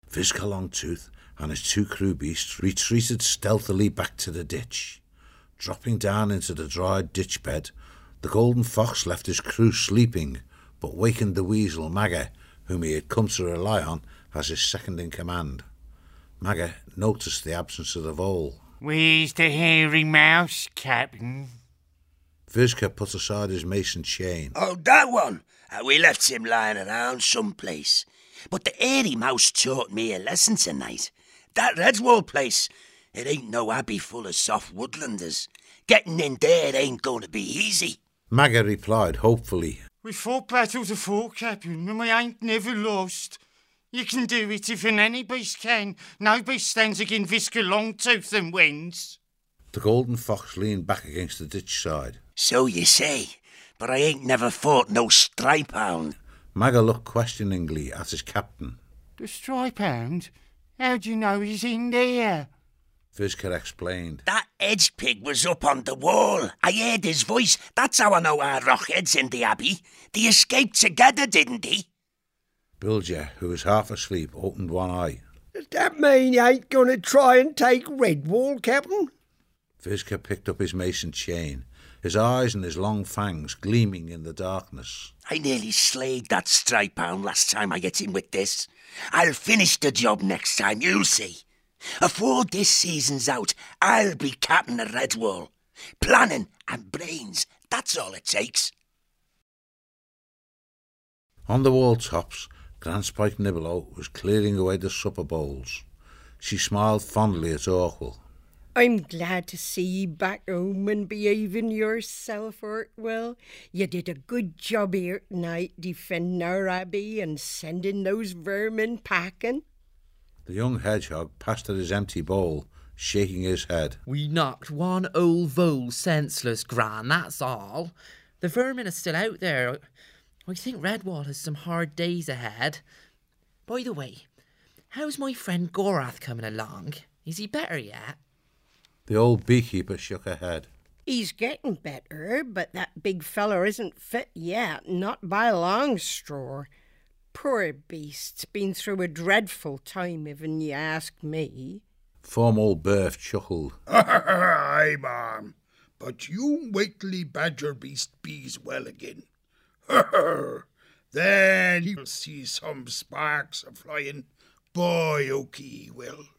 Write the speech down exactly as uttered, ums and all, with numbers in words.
Visca Longtooth and his two crew beasts retreated stealthily back to the ditch. Dropping down into the dry ditch bed, the Golden Fox left his crew sleeping, but wakened the weasel Magga, whom he had come to rely on as his second in command. Magga noticed the absence of the vole. "Where's the hairy mouse, Captain?" Visca put aside his mason chain. "Oh, that one! Uh, we left him lying around someplace. But the hairy mouse taught me a lesson tonight. That Redwall place, it ain't no abbey full of soft woodlanders. Getting in there ain't going to be easy." Magga replied hopefully. "We fought battles afore, Captain, and we ain't never lost. You can do it if an any beast can. No beast stands against Visca Longtooth and wins." The Golden Fox leaned back against the ditch side. "So you say, but I ain't never fought no stripe hound." Magga looked questioningly at his captain. "The stripe hound? How do you know he's in there?" Visca explained. "That edged pig was up on the wall. I heard his voice. That's how I know our rockhead's in the abbey. They escaped together, didn't they?" Bilger, who was half asleep, opened one eye. "Does that mean you ain't going to try and take Redwall, Captain?" Visca picked up his mason chain, his eyes and his long fangs gleaming in the darkness. "I nearly slayed that stripe hound last time I hit him with this. I'll finish the job next time, you'll see. Afore this season's out, I'll be captain of Redwall. Planning and brains, that's all it takes." On the wall tops, Granspike Nibelo was clearing away the supper bowls. She smiled fondly at Orwell. "I'm glad to see you back home and behaving yourself, Orwell. You did a good job here tonight defending our abbey and sending those vermin packing." The young hedgehog passed at his empty bowl, shaking his head. "We knocked one old vole senseless, Gran, that's all. The vermin are still out there. I think Redwall has some hard days ahead. By the way, how's my friend Gorath coming along? Is he better yet?" The old beekeeper shook her head. "He's getting better, but that big feller isn't fit yet, not by a long straw. Poor beast's been through a dreadful time, if you ask me." Form old Berth chuckled. "Aye, ma'am, but you wait till he badger beast bees well again. Then he'll see some sparks a-flying. Boy, Okie he will."